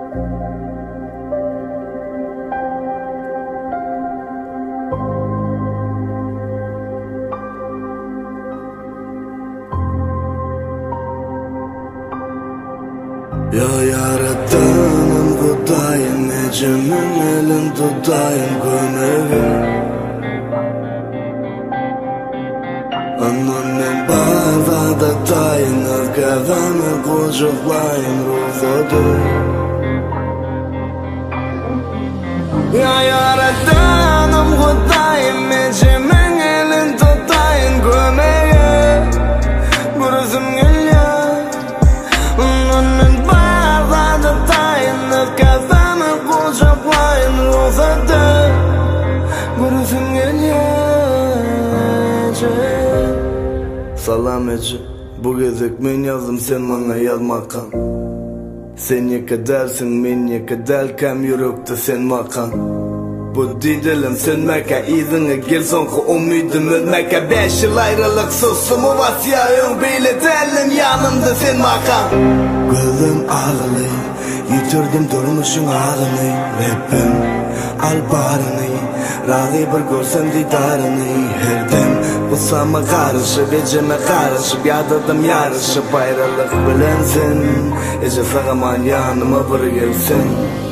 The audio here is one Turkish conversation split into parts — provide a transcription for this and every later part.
Ya yaratanım Kudayım, ecemin elin tutayım gömeğim. Annemin barda tayınır, kafamı kucaklayın ruhadır. Ya yaratanım Kudayım, ecemin elin tutayın gömeğim. Burasım geliyor, annemin barda tayınır, kafamı kucaklayın ruhadır. Burasım geliyor. Salam ece, bu gezek men yazdım, sen bana yazmakan. Sen yekedersin, men yekederkem, yürekte sen makan. Bu didelim sönmeke, izine gel sonku umidim ölmeke. 5 yıl ayrılık susumu vasiyayım, biletelim yanımda sen makan. Gözüm ağlay, yitirdim durmuşun ağını. Rapim albarını, razı bir görsem didarını. Her dem Usama karışıp, eceme karışıp, yadadım yarışıp, ayrılık bilensin. Ece sağaman yanıma bir gelsin.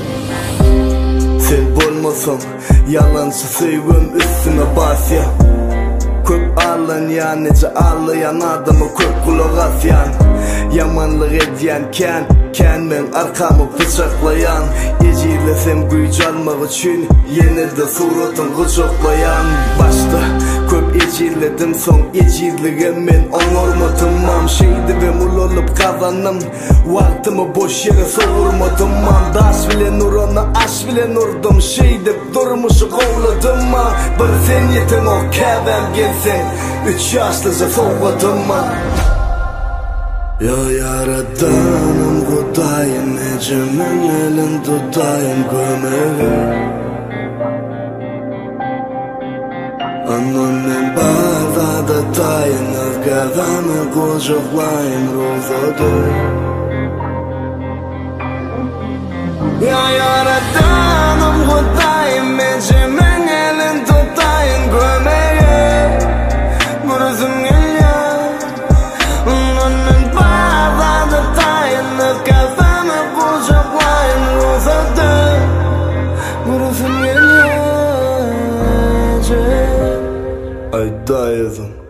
Sen bolmasın, yalancı sevgim üstüne basya. Köp alın ya, nece ağlayan adamı köp kulak asyan. Yamanlık ediyen men arkamı bıçaklayan. Ecilesem güç almak için yine de suratın kucaklayan. Başta köp ecilledim, son ecilliğim men onurmadım. Şeydi ve mul olup kazandım, vaktimi boş yere soğurmadım. Daş bile nuruna aş bile nurdum, şeydi durmuşu kovladım. Bir sen yetin o kevem gelsen, 3 yaşlıca soğudım. Ya yaratanım Kudayım, ecemin elin tutayım gömeğim. Annemin barda tayınır, kafamı kucaklayın ruhadır. Ya yaratanım Kudayım, ecemin elin tutayın gömeğim. Burasım geliyor, annemin barda tayınır, kafamı kucaklayın ruhadır. Burasım geliyor. Ay dayızım.